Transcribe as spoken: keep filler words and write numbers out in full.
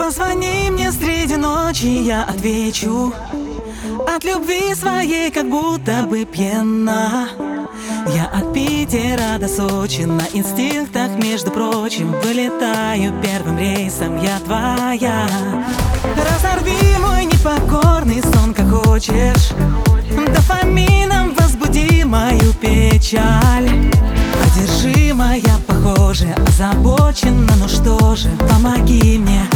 Позвони мне среди ночи, я отвечу. От любви своей как будто бы пьяна. Я от Питера до Сочи на инстинктах, между прочим, вылетаю первым рейсом, я твоя. Разорви мой непокорный сон, как хочешь. Дофамином возбуди мою печаль. Одержимая, похоже, озабочена, ну что же, помоги мне.